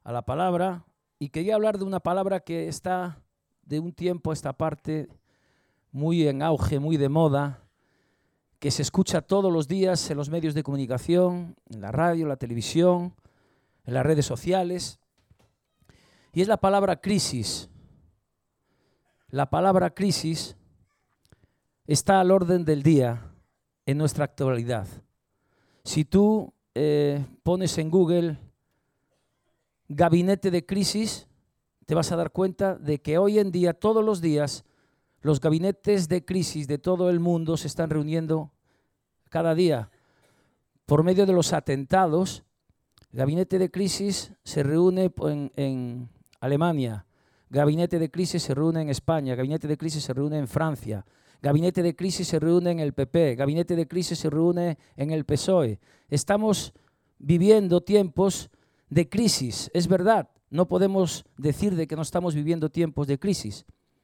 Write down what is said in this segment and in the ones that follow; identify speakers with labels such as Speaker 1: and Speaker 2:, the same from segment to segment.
Speaker 1: a la palabra y quería hablar de una palabra que está de un tiempo a esta parte muy en auge, muy de moda, que se escucha todos los días en los medios de comunicación, en la radio, en la televisión, en las redes sociales, y es la palabra crisis. La palabra crisis está al orden del día en nuestra actualidad. Si tú pones en Google gabinete de crisis, te vas a dar cuenta de que hoy en día, todos los días, los gabinetes de crisis de todo el mundo se están reuniendo cada día. Por medio de los atentados, el gabinete de crisis se reúne en Alemania, gabinete de crisis se reúne en España, gabinete de crisis se reúne en Francia, gabinete de crisis se reúne en el PP, gabinete de crisis se reúne en el PSOE. Estamos viviendo tiempos de crisis, es verdad, no podemos decir de que no estamos viviendo tiempos de crisis.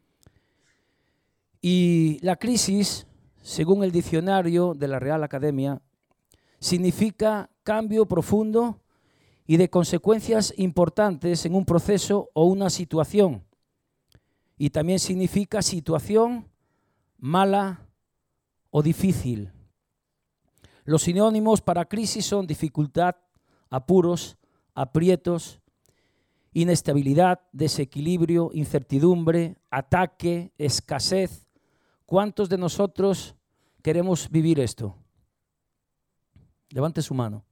Speaker 1: Y la crisis, según el diccionario de la Real Academia, significa cambio profundo y de consecuencias importantes en un proceso o una situación. Y también significa situación mala o difícil. Los sinónimos para crisis son dificultad, apuros, aprietos, inestabilidad, desequilibrio, incertidumbre, ataque, escasez. ¿Cuántos de nosotros queremos vivir esto? Levante su mano.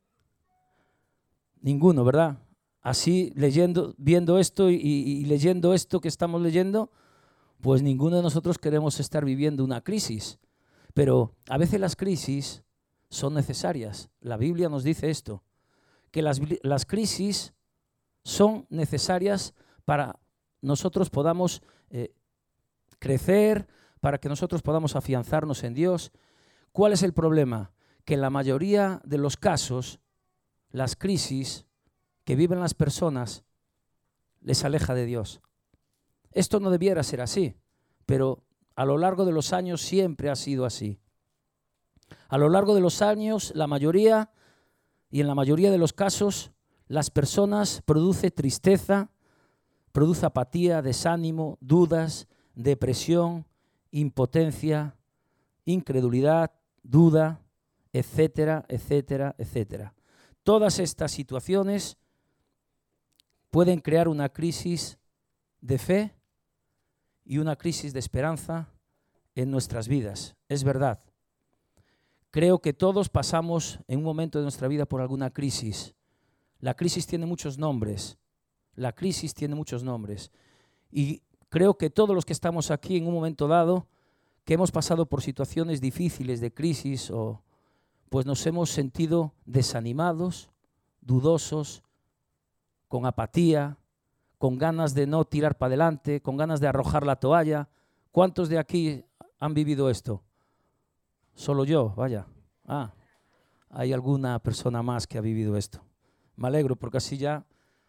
Speaker 1: Ninguno, ¿verdad? Así, viendo esto y leyendo esto que estamos leyendo, pues ninguno de nosotros queremos estar viviendo una crisis. Pero a veces las crisis son necesarias. La Biblia nos dice esto, que las crisis son necesarias para nosotros podamos crecer, para que nosotros podamos afianzarnos en Dios. ¿Cuál es el problema? Que en la mayoría de los casos, las crisis que viven las personas les aleja de Dios. Esto no debiera ser así, pero a lo largo de los años siempre ha sido así. A lo largo de los años, la mayoría, y en la mayoría de los casos, las personas produce tristeza, produce apatía, desánimo, dudas, depresión, impotencia, incredulidad, duda, etcétera, etcétera, etcétera. Todas estas situaciones pueden crear una crisis de fe y una crisis de esperanza en nuestras vidas. Es verdad. Creo que todos pasamos en un momento de nuestra vida por alguna crisis. La crisis tiene muchos nombres. La crisis tiene muchos nombres. Y creo que todos los que estamos aquí en un momento dado, que hemos pasado por situaciones difíciles de crisis, pues nos hemos sentido desanimados, dudosos, con apatía, con ganas de no tirar para adelante, con ganas de arrojar la toalla. ¿Cuántos de aquí han vivido esto? Solo yo, vaya. Hay alguna persona más que ha vivido esto. Me alegro porque así ya,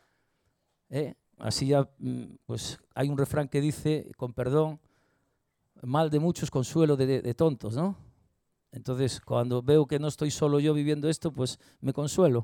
Speaker 1: pues hay un refrán que dice, con perdón, mal de muchos, consuelo de tontos, ¿no? Entonces, cuando veo que no estoy solo yo viviendo esto, pues me consuelo.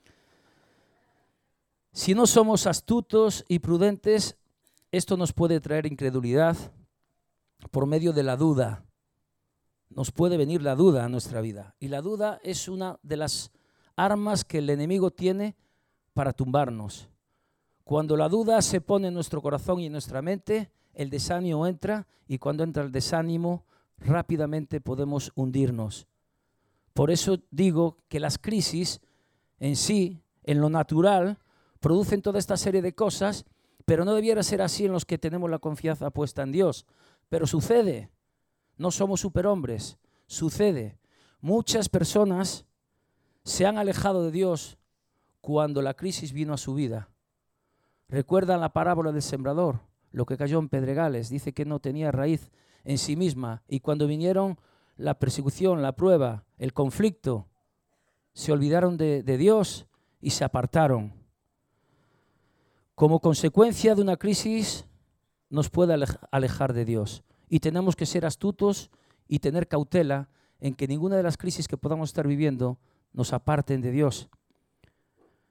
Speaker 1: Si no somos astutos y prudentes, esto nos puede traer incredulidad por medio de la duda. Nos puede venir la duda a nuestra vida. Y la duda es una de las armas que el enemigo tiene para tumbarnos. Cuando la duda se pone en nuestro corazón y en nuestra mente, el desánimo entra, y cuando entra el desánimo, rápidamente podemos hundirnos. Por eso digo que las crisis en sí, en lo natural, producen toda esta serie de cosas, pero no debiera ser así en los que tenemos la confianza puesta en Dios. Pero sucede. No somos superhombres, sucede. Muchas personas se han alejado de Dios cuando la crisis vino a su vida. ¿Recuerdan la parábola del sembrador? Lo que cayó en pedregales, dice que no tenía raíz en sí misma. Y cuando vinieron la persecución, la prueba, el conflicto, se olvidaron de Dios y se apartaron. Como consecuencia de una crisis nos puede alejar de Dios. Y tenemos que ser astutos y tener cautela en que ninguna de las crisis que podamos estar viviendo nos aparten de Dios.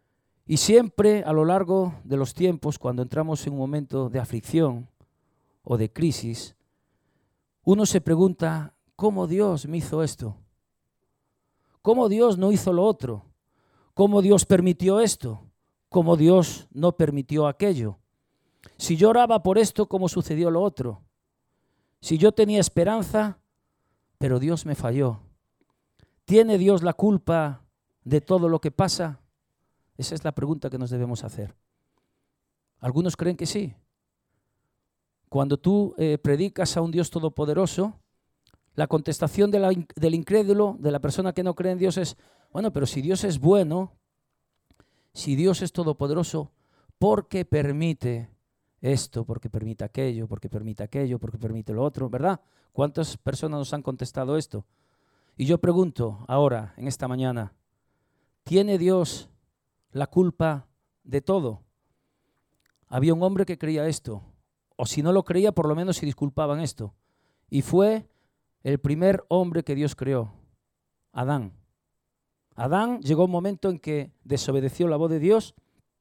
Speaker 1: Y siempre a lo largo de los tiempos, cuando entramos en un momento de aflicción o de crisis, uno se pregunta, ¿cómo Dios me hizo esto? ¿Cómo Dios no hizo lo otro? ¿Cómo Dios permitió esto? ¿Cómo Dios no permitió aquello? Si yo oraba por esto, ¿cómo sucedió lo otro? Si yo tenía esperanza, pero Dios me falló. ¿Tiene Dios la culpa de todo lo que pasa? Esa es la pregunta que nos debemos hacer. Algunos creen que sí. Cuando tú predicas a un Dios todopoderoso, la contestación del incrédulo, de la persona que no cree en Dios es, bueno, pero si Dios es bueno, si Dios es todopoderoso, ¿por qué permite esto? ¿Por qué permite aquello? ¿Por qué permite aquello? ¿Por qué permite lo otro? ¿Verdad? ¿Cuántas personas nos han contestado esto? Y yo pregunto ahora, en esta mañana, ¿tiene Dios la culpa de todo? Había un hombre que creía esto, o si no lo creía, por lo menos se disculpaba en esto. Y fue el primer hombre que Dios creó, Adán. Adán llegó un momento en que desobedeció la voz de Dios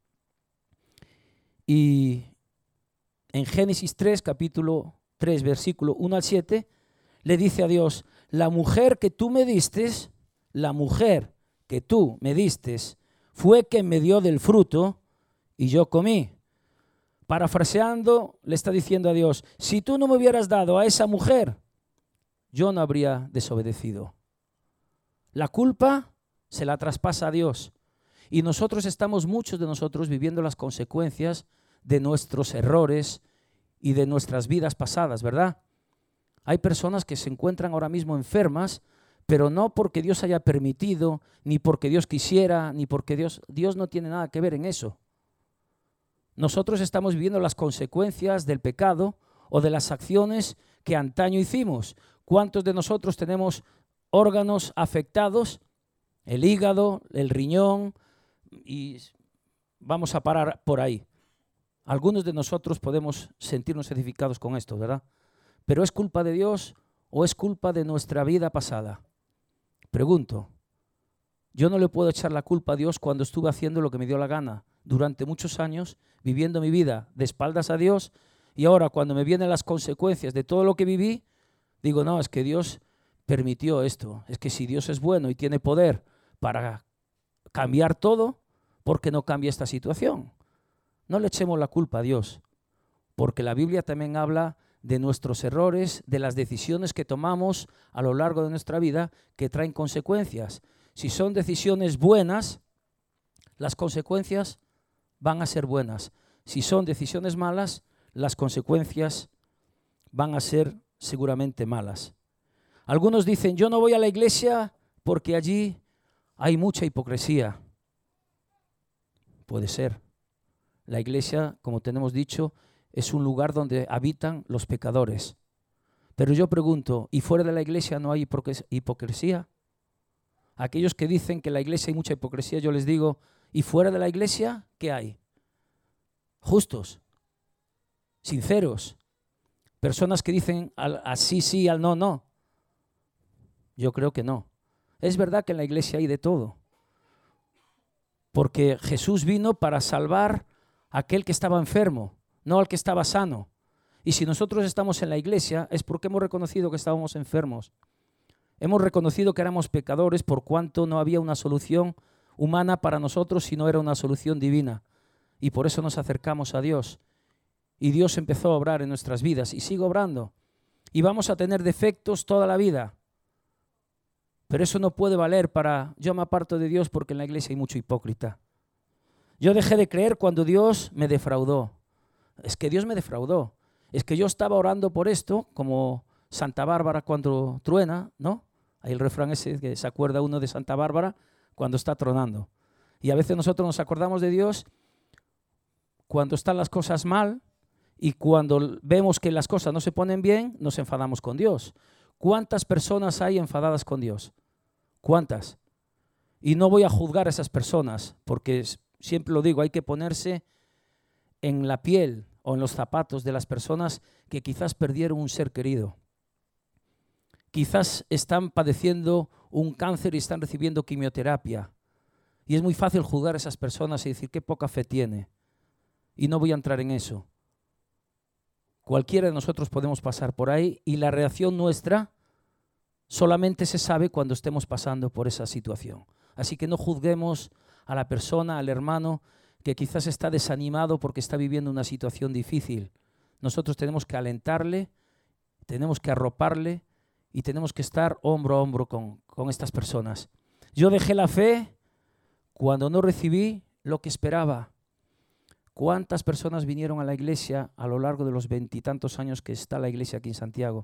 Speaker 1: y en Génesis 3, capítulo 3, versículo 1 al 7, le dice a Dios, la mujer que tú me distes, fue quien me dio del fruto y yo comí. Parafraseando, le está diciendo a Dios, si tú no me hubieras dado a esa mujer, yo no habría desobedecido. La culpa se la traspasa a Dios. Y muchos de nosotros, viviendo las consecuencias de nuestros errores y de nuestras vidas pasadas, ¿verdad? Hay personas que se encuentran ahora mismo enfermas, pero no porque Dios haya permitido, ni porque Dios quisiera, ni porque Dios no tiene nada que ver en eso. Nosotros estamos viviendo las consecuencias del pecado o de las acciones que antaño hicimos. ¿Cuántos de nosotros tenemos órganos afectados? El hígado, el riñón, y vamos a parar por ahí. Algunos de nosotros podemos sentirnos edificados con esto, ¿verdad? ¿Pero es culpa de Dios o es culpa de nuestra vida pasada? Pregunto. Yo no le puedo echar la culpa a Dios cuando estuve haciendo lo que me dio la gana durante muchos años, viviendo mi vida de espaldas a Dios, y ahora cuando me vienen las consecuencias de todo lo que viví, digo, no, es que Dios permitió esto. Es que si Dios es bueno y tiene poder para cambiar todo, ¿por qué no cambia esta situación? No le echemos la culpa a Dios, porque la Biblia también habla de nuestros errores, de las decisiones que tomamos a lo largo de nuestra vida que traen consecuencias. Si son decisiones buenas, las consecuencias van a ser buenas. Si son decisiones malas, las consecuencias van a ser seguramente malas. Algunos dicen, yo no voy a la iglesia porque allí hay mucha hipocresía. Puede ser. La iglesia, como tenemos dicho, es un lugar donde habitan los pecadores. Pero yo pregunto, ¿y fuera de la iglesia no hay hipocresía? Aquellos que dicen que en la iglesia hay mucha hipocresía, yo les digo, ¿y fuera de la iglesia qué hay? Justos, sinceros, personas que dicen al sí, sí, al no, no. Yo creo que no. Es verdad que en la iglesia hay de todo, porque Jesús vino para salvar a aquel que estaba enfermo, no al que estaba sano. Y si nosotros estamos en la iglesia es porque hemos reconocido que estábamos enfermos. Hemos reconocido que éramos pecadores por cuanto no había una solución humana para nosotros, sino era una solución divina. Y por eso nos acercamos a Dios. Y Dios empezó a obrar en nuestras vidas y sigue obrando. Y vamos a tener defectos toda la vida. Pero eso no puede valer para yo me aparto de Dios porque en la iglesia hay mucho hipócrita. Yo dejé de creer cuando Dios me defraudó. Es que Dios me defraudó. Es que yo estaba orando por esto, como Santa Bárbara cuando truena, ¿no? Hay el refrán ese que se acuerda uno de Santa Bárbara cuando está tronando. Y a veces nosotros nos acordamos de Dios cuando están las cosas mal y cuando vemos que las cosas no se ponen bien, nos enfadamos con Dios. ¿Cuántas personas hay enfadadas con Dios? ¿Cuántas? Y no voy a juzgar a esas personas porque siempre lo digo, hay que ponerse en la piel o en los zapatos de las personas que quizás perdieron un ser querido. Quizás están padeciendo un cáncer y están recibiendo quimioterapia. Y es muy fácil juzgar a esas personas y decir qué poca fe tiene. Y no voy a entrar en eso. Cualquiera de nosotros podemos pasar por ahí y la reacción nuestra solamente se sabe cuando estemos pasando por esa situación. Así que no juzguemos a la persona, al hermano, que quizás está desanimado porque está viviendo una situación difícil. Nosotros tenemos que alentarle, tenemos que arroparle y tenemos que estar hombro a hombro con estas personas. Yo dejé la fe cuando no recibí lo que esperaba. ¿Cuántas personas vinieron a la iglesia a lo largo de los 20 y tantos años que está la iglesia aquí en Santiago?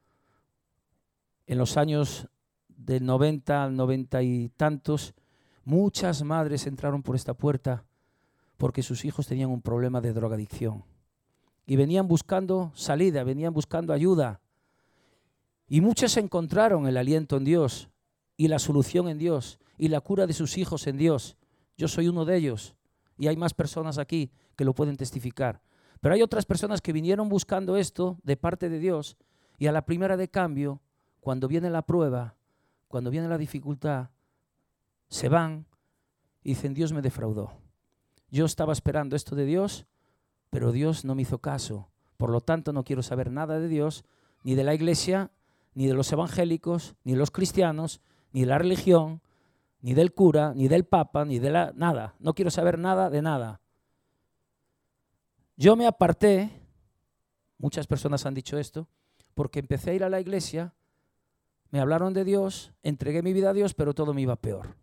Speaker 1: En los años del 90 al 90 y tantos, muchas madres entraron por esta puerta porque sus hijos tenían un problema de drogadicción. Y venían buscando salida, venían buscando ayuda. Y muchos encontraron el aliento en Dios y la solución en Dios y la cura de sus hijos en Dios. Yo soy uno de ellos y hay más personas aquí que lo pueden testificar. Pero hay otras personas que vinieron buscando esto de parte de Dios y a la primera de cambio, cuando viene la prueba, cuando viene la dificultad, se van y dicen, Dios me defraudó. Yo estaba esperando esto de Dios, pero Dios no me hizo caso. Por lo tanto, no quiero saber nada de Dios, ni de la iglesia, ni de los evangélicos, ni de los cristianos, ni de la religión, ni del cura, ni del papa, ni de nada. No quiero saber nada de nada. Yo me aparté, muchas personas han dicho esto, porque empecé a ir a la iglesia, me hablaron de Dios, entregué mi vida a Dios, pero todo me iba peor.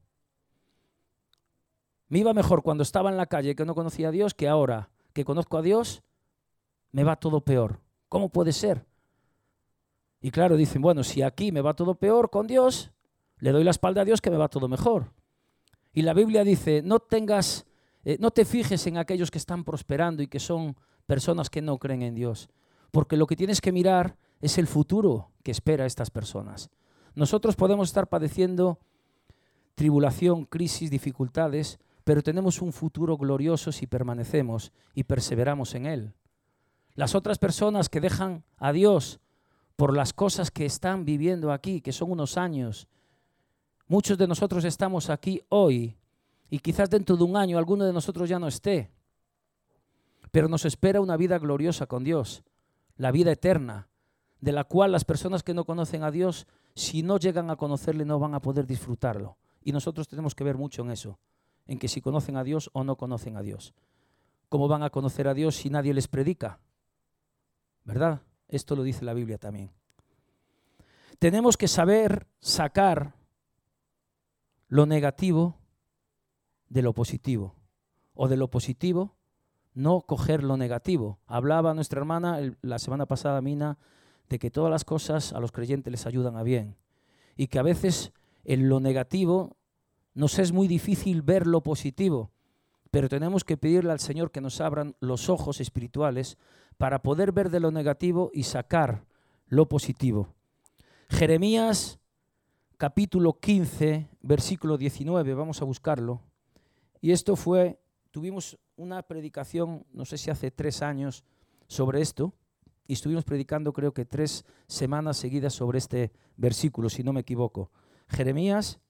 Speaker 1: Me iba mejor cuando estaba en la calle que no conocía a Dios que ahora que conozco a Dios, me va todo peor. ¿Cómo puede ser? Y claro, dicen, bueno, si aquí me va todo peor con Dios, le doy la espalda a Dios que me va todo mejor. Y la Biblia dice, no te fijes en aquellos que están prosperando y que son personas que no creen en Dios, porque lo que tienes que mirar es el futuro que espera a estas personas. Nosotros podemos estar padeciendo tribulación, crisis, dificultades, pero tenemos un futuro glorioso si permanecemos y perseveramos en Él. Las otras personas que dejan a Dios por las cosas que están viviendo aquí, que son unos años, muchos de nosotros estamos aquí hoy y quizás dentro de un año alguno de nosotros ya no esté, pero nos espera una vida gloriosa con Dios, la vida eterna, de la cual las personas que no conocen a Dios, si no llegan a conocerle, no van a poder disfrutarlo. Y nosotros tenemos que ver mucho en eso, en que si conocen a Dios o no conocen a Dios. ¿Cómo van a conocer a Dios si nadie les predica? ¿Verdad? Esto lo dice la Biblia también. Tenemos que saber sacar lo negativo de lo positivo, o de lo positivo no coger lo negativo. Hablaba nuestra hermana la semana pasada, Mina, de que todas las cosas a los creyentes les ayudan a bien y que a veces en lo negativo nos es muy difícil ver lo positivo, pero tenemos que pedirle al Señor que nos abran los ojos espirituales para poder ver de lo negativo y sacar lo positivo. Jeremías capítulo 15, versículo 19, vamos a buscarlo. Y esto tuvimos una predicación, no sé si hace 3 años, sobre esto, y estuvimos predicando creo que 3 semanas seguidas sobre este versículo, si no me equivoco. Jeremías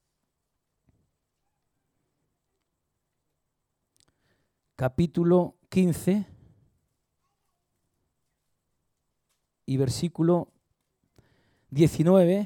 Speaker 1: capítulo 15 y versículo 19,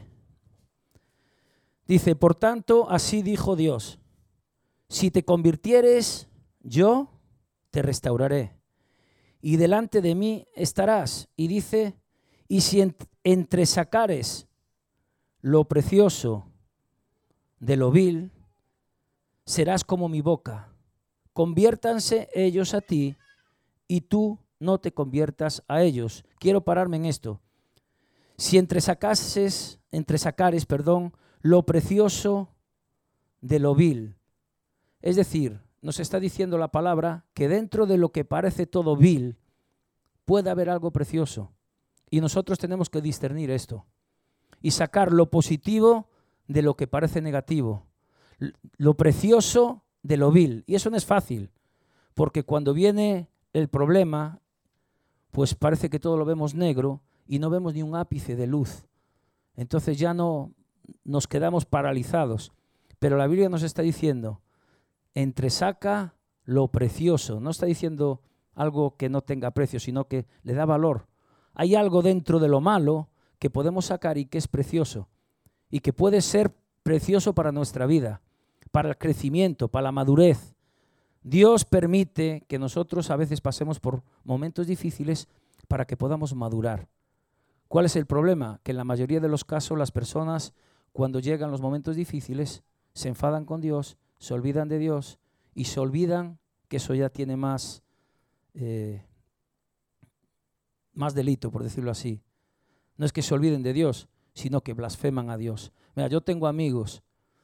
Speaker 1: dice, por tanto, así dijo Dios, si te convirtieres, yo te restauraré y delante de mí estarás. Y dice, y si entresacares lo precioso de lo vil, serás como mi boca. Conviértanse ellos a ti y tú no te conviertas a ellos. Quiero pararme en esto. Si entresacares, lo precioso de lo vil. Es decir, nos está diciendo la palabra que dentro de lo que parece todo vil puede haber algo precioso. Y nosotros tenemos que discernir esto y sacar lo positivo de lo que parece negativo, lo precioso de lo vil. Y eso no es fácil, porque cuando viene el problema, pues parece que todo lo vemos negro y no vemos ni un ápice de luz. Entonces ya no nos quedamos paralizados. Pero la Biblia nos está diciendo entresaca lo precioso. No está diciendo algo que no tenga precio, sino que le da valor. Hay algo dentro de lo malo que podemos sacar y que es precioso y que puede ser precioso para nuestra vida, para el crecimiento, para la madurez. Dios permite que nosotros a veces pasemos por momentos difíciles para que podamos madurar. ¿Cuál es el problema? Que en la mayoría de los casos las personas, cuando llegan los momentos difíciles, se enfadan con Dios, se olvidan de Dios y se olvidan que eso ya tiene más delito, por decirlo así. No es que se olviden de Dios, sino que blasfeman a Dios. Mira, yo tengo amigos,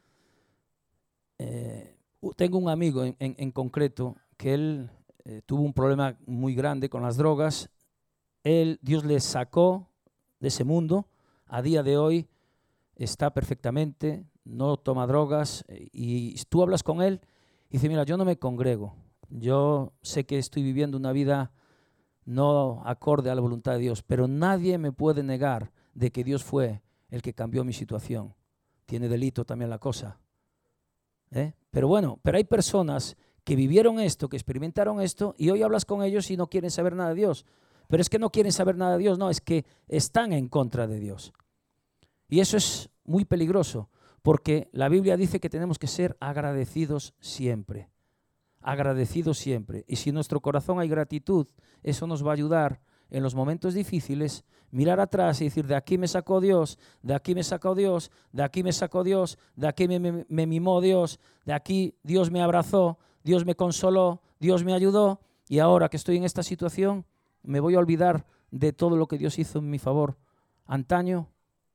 Speaker 1: tengo un amigo en concreto que él tuvo un problema muy grande con las drogas. Dios le sacó de ese mundo. A día de hoy está perfectamente, no toma drogas y tú hablas con él y dice, mira, yo no me congrego. Yo sé que estoy viviendo una vida no acorde a la voluntad de Dios, pero nadie me puede negar de que Dios fue el que cambió mi situación. Tiene delito también la cosa. Pero bueno, pero hay personas que vivieron esto, que experimentaron esto, y hoy hablas con ellos y no quieren saber nada de Dios. Pero es que no quieren saber nada de Dios, no, es que están en contra de Dios. Y eso es muy peligroso, porque la Biblia dice que tenemos que ser agradecidos siempre. Agradecidos siempre. Y si en nuestro corazón hay gratitud, eso nos va a ayudar en los momentos difíciles, mirar atrás y decir, de aquí me sacó Dios, de aquí me sacó Dios, de aquí me sacó Dios, de aquí me mimó Dios, de aquí Dios me abrazó, Dios me consoló, Dios me ayudó, y ahora que estoy en esta situación, me voy a olvidar de todo lo que Dios hizo en mi favor. Antaño,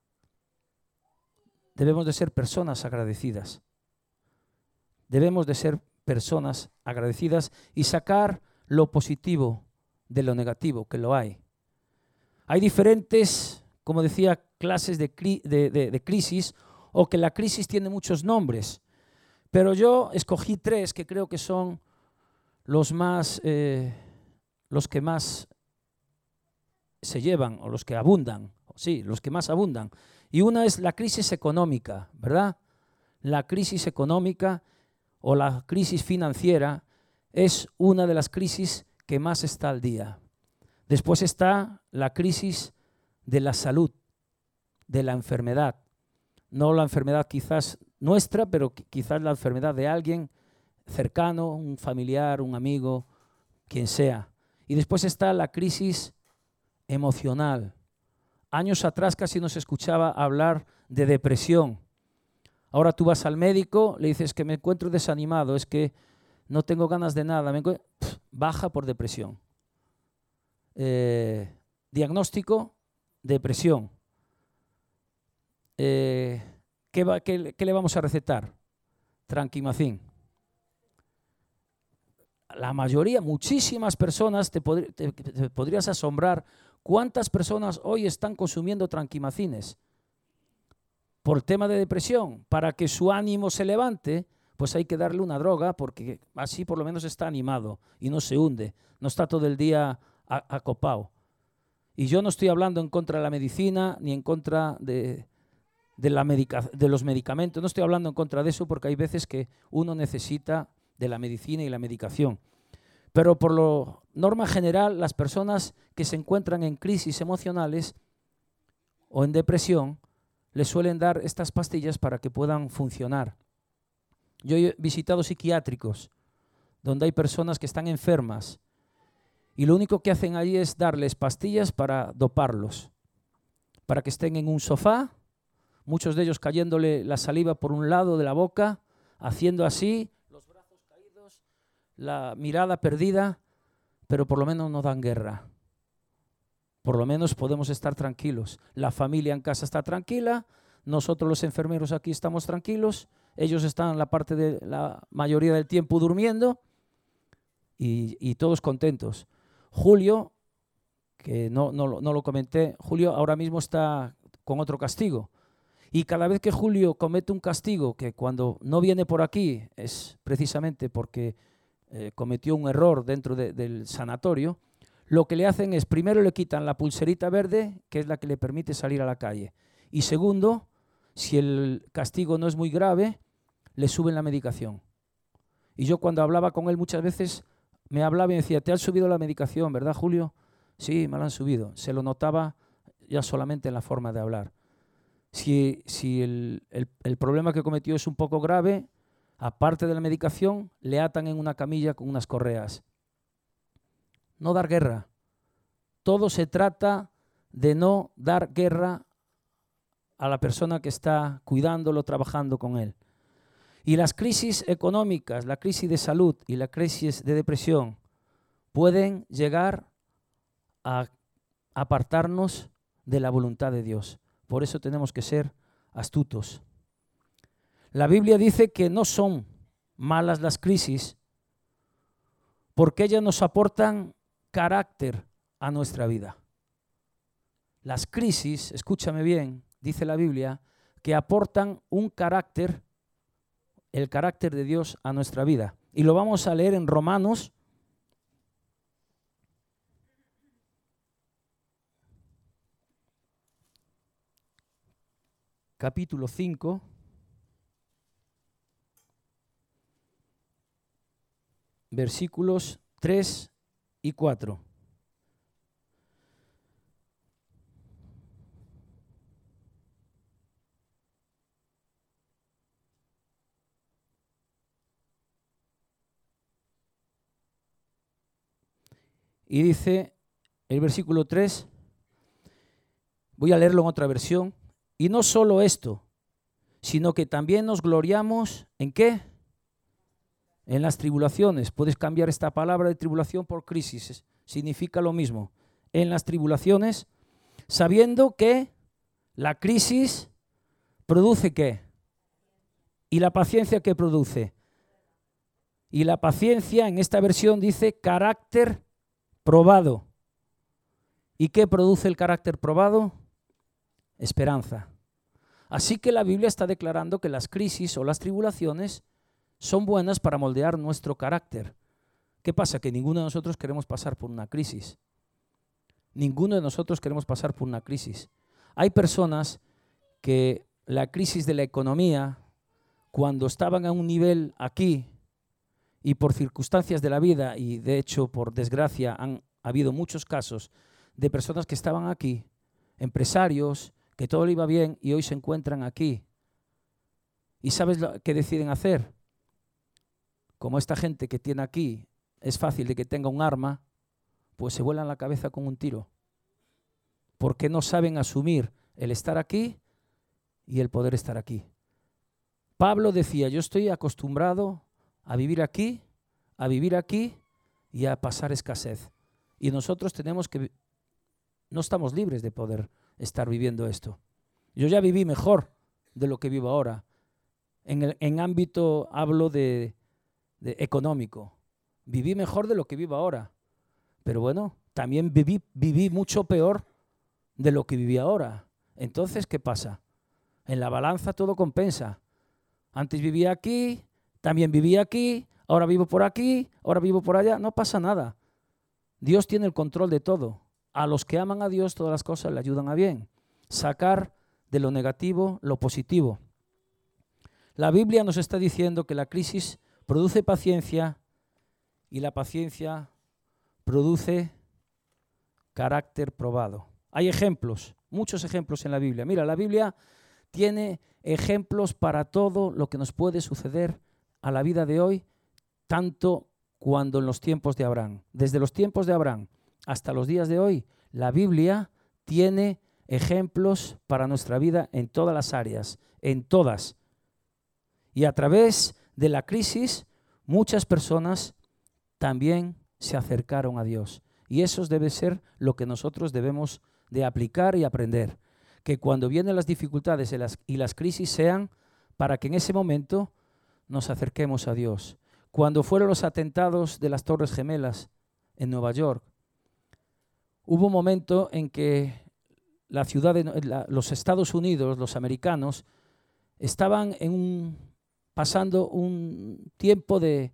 Speaker 1: debemos de ser personas agradecidas. Debemos de ser personas agradecidas y sacar lo positivo de lo negativo, que lo hay. Hay diferentes, como decía, clases de crisis, o que la crisis tiene muchos nombres, pero yo escogí 3 que creo que son los que más se llevan, o los que abundan, sí, los que más abundan. Y una es la crisis económica, ¿verdad? La crisis económica o la crisis financiera es una de las crisis que más está al día. Después está la crisis de la salud, de la enfermedad. No la enfermedad quizás nuestra, pero quizás la enfermedad de alguien cercano, un familiar, un amigo, quien sea. Y después está la crisis emocional. Años atrás casi no se escuchaba hablar de depresión. Ahora tú vas al médico, le dices que me encuentro desanimado, es que no tengo ganas de nada, baja por depresión. Diagnóstico, depresión. ¿Qué le vamos a recetar? Trankimacin. La mayoría, muchísimas personas, te podrías asombrar cuántas personas hoy están consumiendo trankimacines por tema de depresión. Para que su ánimo se levante, pues hay que darle una droga, porque así por lo menos está animado y no se hunde, no está todo el día acopado. Y yo no estoy hablando en contra de la medicina ni en contra de los medicamentos, no estoy hablando en contra de eso, porque hay veces que uno necesita de la medicina y la medicación. Pero por lo norma general, las personas que se encuentran en crisis emocionales o en depresión, les suelen dar estas pastillas para que puedan funcionar. Yo he visitado psiquiátricos donde hay personas que están enfermas y lo único que hacen allí es darles pastillas para doparlos, para que estén en un sofá, muchos de ellos cayéndole la saliva por un lado de la boca, haciendo así, los brazos caídos, la mirada perdida, pero por lo menos no dan guerra. Por lo menos podemos estar tranquilos. La familia en casa está tranquila, nosotros los enfermeros aquí estamos tranquilos, ellos están la mayoría del tiempo durmiendo y todos contentos. Julio, que no lo comenté, Julio ahora mismo está con otro castigo. Y cada vez que Julio comete un castigo, que cuando no viene por aquí es precisamente porque cometió un error dentro del sanatorio, lo que le hacen es, primero le quitan la pulserita verde, que es la que le permite salir a la calle. Y segundo, si el castigo no es muy grave, le suben la medicación. Y yo cuando hablaba con él muchas veces me hablaba y me decía, ¿te han subido la medicación, verdad, Julio? Sí, me la han subido. Se lo notaba ya solamente en la forma de hablar. Si el problema que cometió es un poco grave, aparte de la medicación, le atan en una camilla con unas correas. No dar guerra. Todo se trata de no dar guerra a la persona que está cuidándolo, trabajando con él. Y las crisis económicas, la crisis de salud y la crisis de depresión pueden llegar a apartarnos de la voluntad de Dios. Por eso tenemos que ser astutos. La Biblia dice que no son malas las crisis porque ellas nos aportan carácter a nuestra vida. Las crisis, escúchame bien, dice la Biblia, que aportan un carácter, el carácter de Dios a nuestra vida. Y lo vamos a leer en Romanos, capítulo 5, versículos 3 y 4. Y dice el versículo 3, voy a leerlo en otra versión, y no solo esto, sino que también nos gloriamos, ¿en qué? En las tribulaciones. Puedes cambiar esta palabra de tribulación por crisis, significa lo mismo. En las tribulaciones, sabiendo que la crisis produce ¿qué? ¿Y la paciencia qué produce? Y la paciencia en esta versión dice carácter probado. ¿Y qué produce el carácter probado? Esperanza. Así que la Biblia está declarando que las crisis o las tribulaciones son buenas para moldear nuestro carácter. ¿Qué pasa? Que ninguno de nosotros queremos pasar por una crisis. Ninguno de nosotros queremos pasar por una crisis. Hay personas que la crisis de la economía, cuando estaban a un nivel aquí y por circunstancias de la vida, y de hecho por desgracia han habido muchos casos de personas que estaban aquí, empresarios, que todo le iba bien y hoy se encuentran aquí. ¿Y sabes lo que deciden hacer? Como esta gente que tiene aquí es fácil de que tenga un arma, pues se vuelan la cabeza con un tiro. Porque no saben asumir el estar aquí y el poder estar aquí. Pablo decía, yo estoy acostumbrado a vivir aquí y a pasar escasez. Y nosotros no estamos libres de poder estar viviendo esto. Yo ya viví mejor de lo que vivo ahora. En ámbito hablo de económico. Viví mejor de lo que vivo ahora. Pero bueno, también viví mucho peor de lo que viví ahora. Entonces, ¿qué pasa? En la balanza todo compensa. Antes vivía aquí, también vivía aquí, ahora vivo por aquí, ahora vivo por allá. No pasa nada. Dios tiene el control de todo. A los que aman a Dios todas las cosas le ayudan a bien. Sacar de lo negativo lo positivo. La Biblia nos está diciendo que la crisis produce paciencia y la paciencia produce carácter probado. Hay ejemplos, muchos ejemplos en la Biblia. Mira, la Biblia tiene ejemplos para todo lo que nos puede suceder a la vida de hoy, tanto cuando en los tiempos de Abraham. Desde los tiempos de Abraham hasta los días de hoy, la Biblia tiene ejemplos para nuestra vida en todas las áreas, en todas. Y a través de la crisis, muchas personas también se acercaron a Dios. Y eso debe ser lo que nosotros debemos de aplicar y aprender. Que cuando vienen las dificultades y las crisis sean para que en ese momento nos acerquemos a Dios. Cuando fueron los atentados de las Torres Gemelas en Nueva York, hubo un momento en que la ciudad los Estados Unidos, los americanos, estaban pasando un tiempo de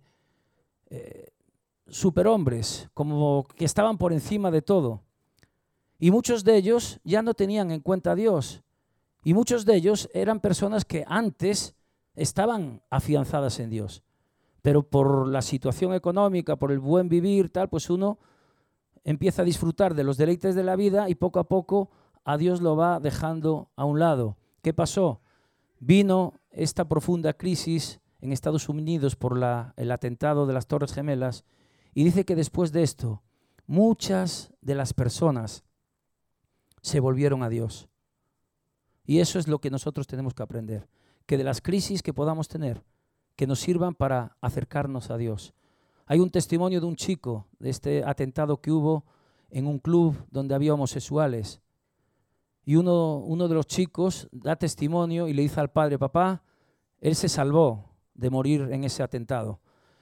Speaker 1: superhombres, como que estaban por encima de todo. Y muchos de ellos ya no tenían en cuenta a Dios. Y muchos de ellos eran personas que antes estaban afianzadas en Dios. pero por la situación económica, por el buen vivir, tal, pues uno empieza a disfrutar de los deleites de la vida y poco a poco a Dios lo va dejando a un lado. ¿Qué pasó? Vino esta profunda crisis en Estados Unidos por el atentado de las Torres Gemelas, y dice que después de esto muchas de las personas se volvieron a Dios. Y eso es lo que nosotros tenemos que aprender, que de las crisis que podamos tener, que nos sirvan para acercarnos a Dios. Hay un testimonio de un chico de este atentado que hubo en un club donde había homosexuales. Y uno de los chicos da testimonio y le dice al padre: papá, él se salvó de morir en ese atentado.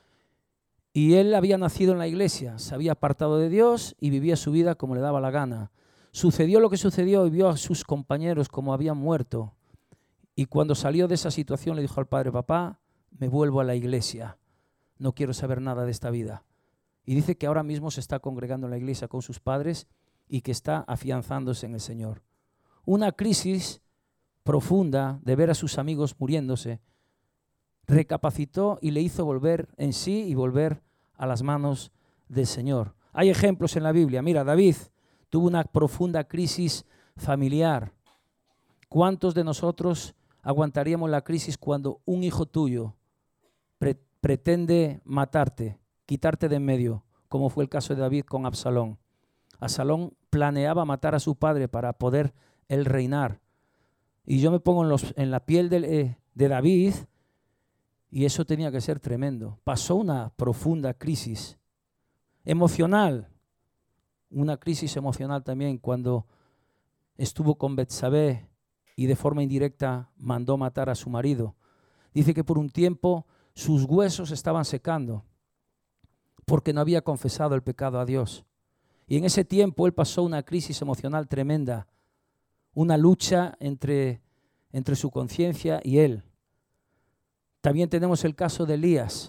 Speaker 1: Y él había nacido en la iglesia, se había apartado de Dios y vivía su vida como le daba la gana. Sucedió lo que sucedió y vio a sus compañeros como habían muerto. Y cuando salió de esa situación le dijo al padre: papá, me vuelvo a la iglesia, no quiero saber nada de esta vida. Y dice que ahora mismo se está congregando en la iglesia con sus padres y que está afianzándose en el Señor. Una crisis profunda de ver a sus amigos muriéndose recapacitó y le hizo volver en sí y volver a las manos del Señor. Hay ejemplos en la Biblia. Mira, David tuvo una profunda crisis familiar. ¿Cuántos de nosotros aguantaríamos la crisis cuando un hijo tuyo pretende matarte, quitarte de en medio, como fue el caso de David con Absalón? Absalón planeaba matar a su padre para poder él reinar. Y yo me pongo en la piel de David, y eso tenía que ser tremendo. Pasó una profunda crisis emocional, una crisis emocional también cuando estuvo con Betsabé y de forma indirecta mandó matar a su marido. Dice que por un tiempo sus huesos estaban secando porque no había confesado el pecado a Dios. Y en ese tiempo él pasó una crisis emocional tremenda, una lucha entre su conciencia y él. También tenemos el caso de Elías,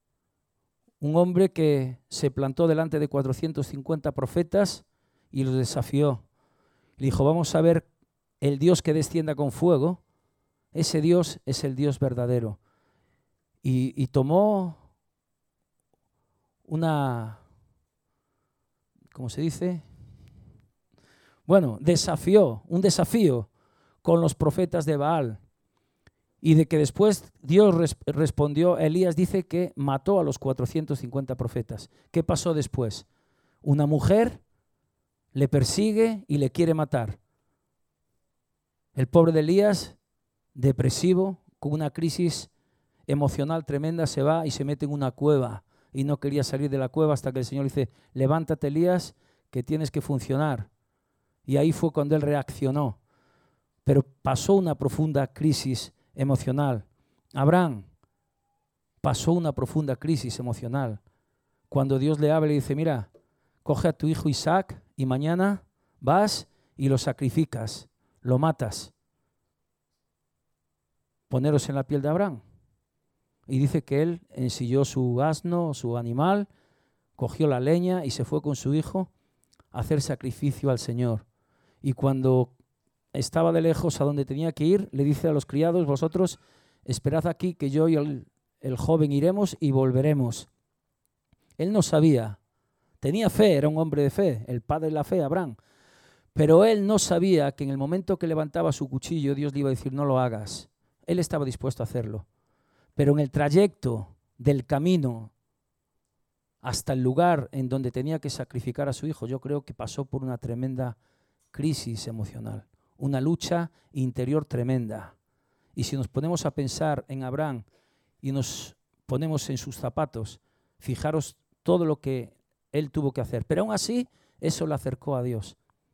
Speaker 1: un hombre que se plantó delante de 450 profetas y los desafió. Le dijo: vamos a ver el Dios que descienda con fuego, ese Dios es el Dios verdadero. Y tomó ¿cómo se dice? Bueno, un desafío con los profetas de Baal. Y de que después Dios respondió, Elías dice que mató a los 450 profetas. ¿Qué pasó después? Una mujer le persigue y le quiere matar. El pobre de Elías, depresivo, con una crisis emocional tremenda, se va y se mete en una cueva. Y no quería salir de la cueva hasta que el Señor le dice: levántate, Elías, que tienes que funcionar. Y ahí fue cuando él reaccionó. Pero pasó una profunda crisis emocional. Abraham pasó una profunda crisis emocional. Cuando Dios le habla y dice: mira, coge a tu hijo Isaac y mañana vas y lo sacrificas, lo matas. Poneros en la piel de Abraham. Y dice que él ensilló su asno, su animal, cogió la leña y se fue con su hijo a hacer sacrificio al Señor. Y cuando estaba de lejos a donde tenía que ir, le dice a los criados: vosotros esperad aquí, que yo y el joven iremos y volveremos. Él no sabía, tenía fe, era un hombre de fe, el padre de la fe, Abraham, pero él no sabía que en el momento que levantaba su cuchillo, Dios le iba a decir: no lo hagas. Él estaba dispuesto a hacerlo, pero en el trayecto del camino hasta el lugar en donde tenía que sacrificar a su hijo, yo creo que pasó por una tremenda crisis emocional, una lucha interior tremenda. Y si nos ponemos a pensar en Abraham y nos ponemos en sus zapatos, fijaros todo lo que él tuvo que hacer. Pero aún así, eso le acercó a Dios.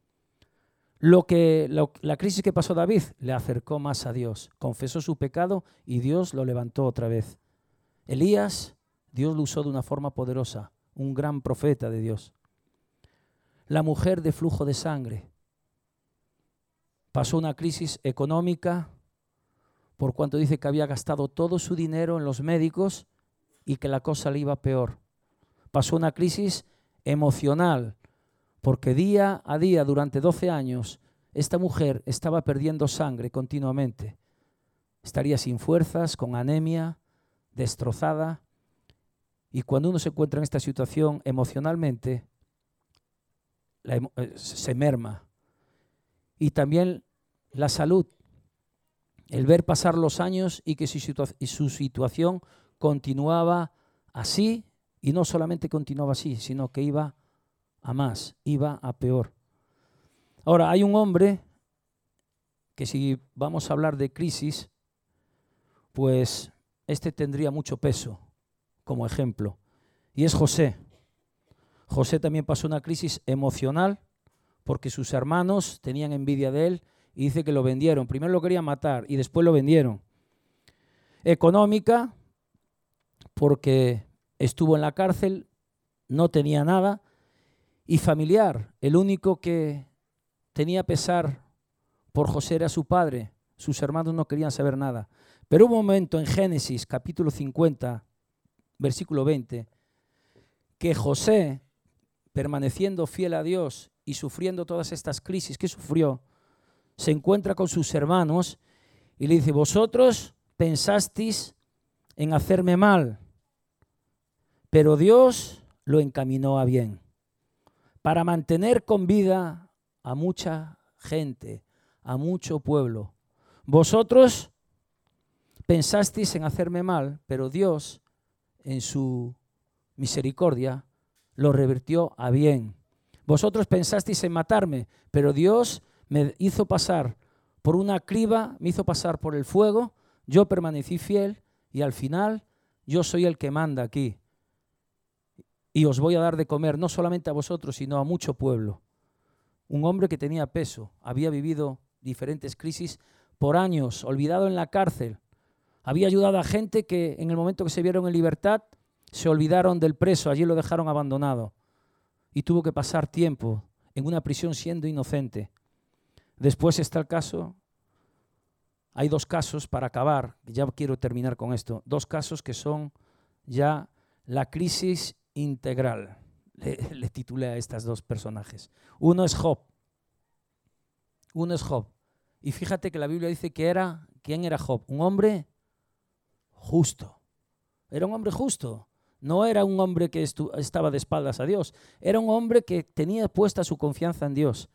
Speaker 1: La crisis que pasó David le acercó más a Dios. Confesó su pecado y Dios lo levantó otra vez. Elías, Dios lo usó de una forma poderosa, un gran profeta de Dios. La mujer de flujo de sangre pasó una crisis económica por cuanto dice que había gastado todo su dinero en los médicos y que la cosa le iba peor. Pasó una crisis emocional porque día a día durante 12 años esta mujer estaba perdiendo sangre continuamente. Estaría sin fuerzas, con anemia, destrozada. Y cuando uno se encuentra en esta situación emocionalmente, se merma. Y también la salud, el ver pasar los años y que su situación continuaba así, y no solamente continuaba así, sino que iba a más, iba a peor. Ahora, hay un hombre que, si vamos a hablar de crisis, pues este tendría mucho peso como ejemplo, y es José. José también pasó una crisis emocional porque sus hermanos tenían envidia de él y dice que lo vendieron. Primero lo querían matar y después lo vendieron. Económica, porque estuvo en la cárcel, no tenía nada. Y familiar, el único que tenía pesar por José era su padre. Sus hermanos no querían saber nada. Pero hubo un momento en Génesis, capítulo 50, versículo 20, que José, permaneciendo fiel a Dios y sufriendo todas estas crisis que sufrió, se encuentra con sus hermanos y le dice: vosotros pensasteis en hacerme mal, pero Dios lo encaminó a bien, para mantener con vida a mucha gente, a mucho pueblo. Vosotros pensasteis en hacerme mal, pero Dios, en su misericordia, lo revirtió a bien. Vosotros pensasteis en matarme, pero Dios me hizo pasar por una criba, me hizo pasar por el fuego, yo permanecí fiel y al final yo soy el que manda aquí. Y os voy a dar de comer no solamente a vosotros, sino a mucho pueblo. Un hombre que tenía peso, había vivido diferentes crisis por años, olvidado en la cárcel. Había ayudado a gente que en el momento que se vieron en libertad se olvidaron del preso, allí lo dejaron abandonado. Y tuvo que pasar tiempo en una prisión siendo inocente. Después está el caso, hay dos casos para acabar, ya quiero terminar con esto, dos casos que son ya la crisis integral, le titulé a estos dos personajes. Uno es Job, y fíjate que la Biblia dice que ¿quién era Job? Un hombre justo, era un hombre justo. No era un hombre que estaba de espaldas a Dios. Era un hombre que tenía puesta su confianza en Dios.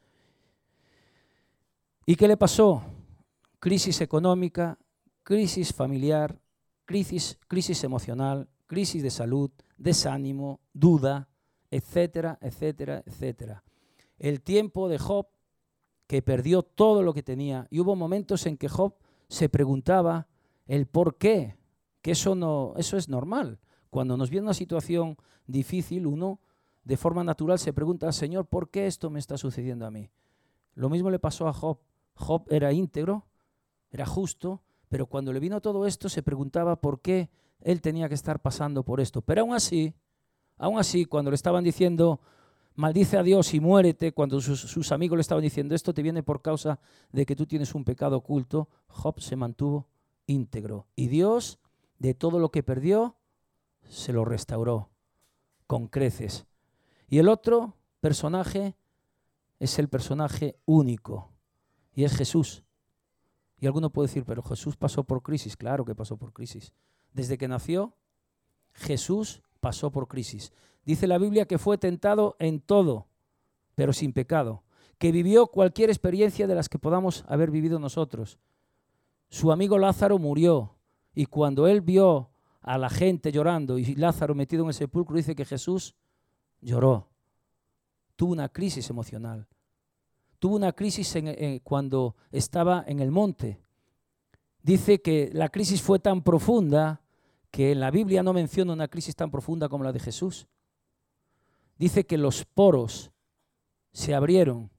Speaker 1: ¿Y qué le pasó? Crisis económica, crisis familiar, crisis emocional, crisis de salud, desánimo, duda, etcétera, etcétera, etcétera. El tiempo de Job, que perdió todo lo que tenía, y hubo momentos en que Job se preguntaba el por qué, que eso es normal. Cuando nos viene una situación difícil, uno de forma natural se pregunta: Señor, ¿por qué esto me está sucediendo a mí? Lo mismo le pasó a Job. Job era íntegro, era justo, pero cuando le vino todo esto se preguntaba por qué él tenía que estar pasando por esto. Pero aún así, cuando le estaban diciendo maldice a Dios y muérete, cuando sus amigos le estaban diciendo esto te viene por causa de que tú tienes un pecado oculto, Job se mantuvo íntegro. Y Dios, de todo lo que perdió, se lo restauró con creces. Y el otro personaje es el personaje único, y es Jesús. Y alguno puede decir, pero Jesús pasó por crisis. Claro que pasó por crisis. Desde que nació, Jesús pasó por crisis. Dice la Biblia que fue tentado en todo, pero sin pecado. Que vivió cualquier experiencia de las que podamos haber vivido nosotros. Su amigo Lázaro murió, y cuando él vio a la gente llorando y Lázaro metido en el sepulcro, dice que Jesús lloró. Tuvo una crisis emocional. Tuvo una crisis cuando estaba en el monte. Dice que la crisis fue tan profunda que en la Biblia no menciona una crisis tan profunda como la de Jesús. Dice que los poros se abrieron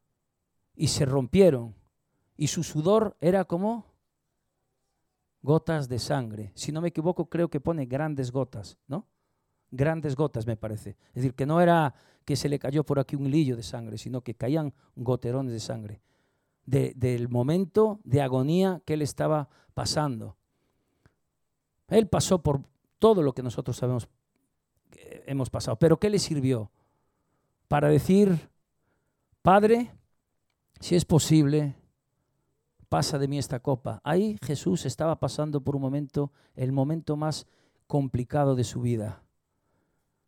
Speaker 1: y se rompieron y su sudor era como gotas de sangre. Si no me equivoco, creo que pone grandes gotas, ¿no? Grandes gotas, me parece. Es decir, que no era que se le cayó por aquí un hilillo de sangre, sino que caían goterones de sangre del momento de agonía que él estaba pasando. Él pasó por todo lo que nosotros hemos pasado. ¿Pero qué le sirvió? Para decir: Padre, si es posible, pasa de mí esta copa. Ahí Jesús estaba pasando por un momento, el momento más complicado de su vida.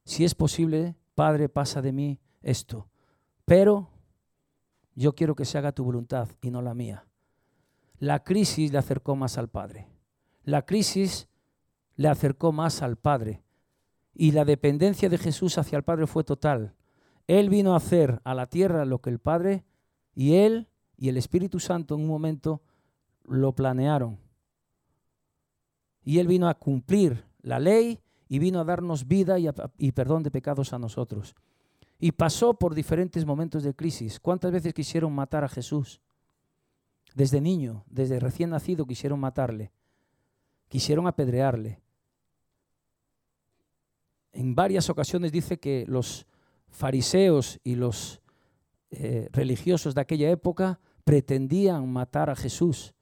Speaker 1: si es posible, Padre, pasa de mí esto, pero yo quiero que se haga tu voluntad y no la mía. La crisis le acercó más al Padre. La crisis le acercó más al Padre. Y la dependencia de Jesús hacia el Padre fue total. Él vino a hacer a la tierra lo que el Padre y Él y el Espíritu Santo en un momento lo planearon. Y Él vino a cumplir la ley y vino a darnos vida y perdón de pecados a nosotros. Y pasó por diferentes momentos de crisis. ¿Cuántas veces quisieron matar a Jesús? Desde niño, desde recién nacido quisieron matarle. Quisieron apedrearle. En varias ocasiones dice que los fariseos y los religiosos de aquella época pretendían matar a Jesús.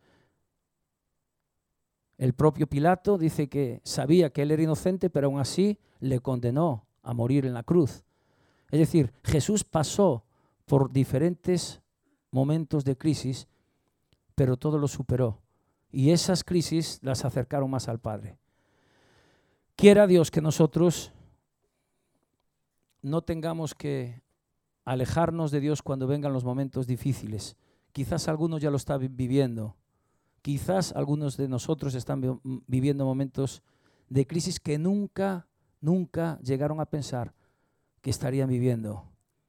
Speaker 1: El propio Pilato dice que sabía que él era inocente, pero aún así le condenó a morir en la cruz. Es decir, Jesús pasó por diferentes momentos de crisis, pero todo lo superó. Y esas crisis las acercaron más al Padre. Quiera Dios que nosotros no tengamos que alejarnos de Dios cuando vengan los momentos difíciles. Quizás algunos ya lo están viviendo. Quizás algunos de nosotros están viviendo momentos de crisis que nunca llegaron a pensar que estarían viviendo.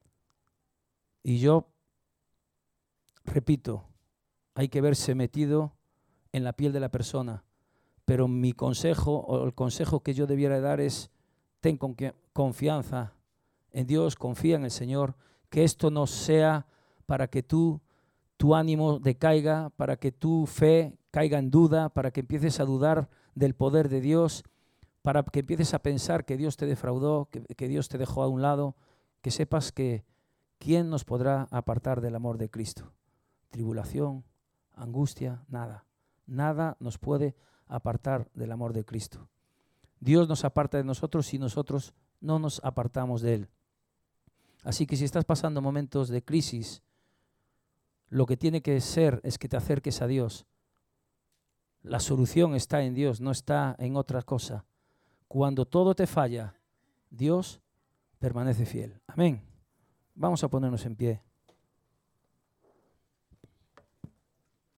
Speaker 1: Y yo repito, hay que verse metido en la piel de la persona. Pero mi consejo, o el consejo que yo debiera dar es: ten confianza en Dios, confía en el Señor, que esto no sea para que tu ánimo decaiga, para que tu fe caiga en duda, para que empieces a dudar del poder de Dios, para que empieces a pensar que Dios te defraudó, que Dios te dejó a un lado, que sepas que ¿quién nos podrá apartar del amor de Cristo? Tribulación, angustia, nada. Nada nos puede apartar del amor de Cristo. Dios nos aparta de nosotros si nosotros no nos apartamos de Él. Así que si estás pasando momentos de crisis, lo que tiene que ser es que te acerques a Dios. La solución está en Dios, no está en otra cosa. Cuando todo te falla, Dios permanece fiel. Amén. Vamos a ponernos en pie.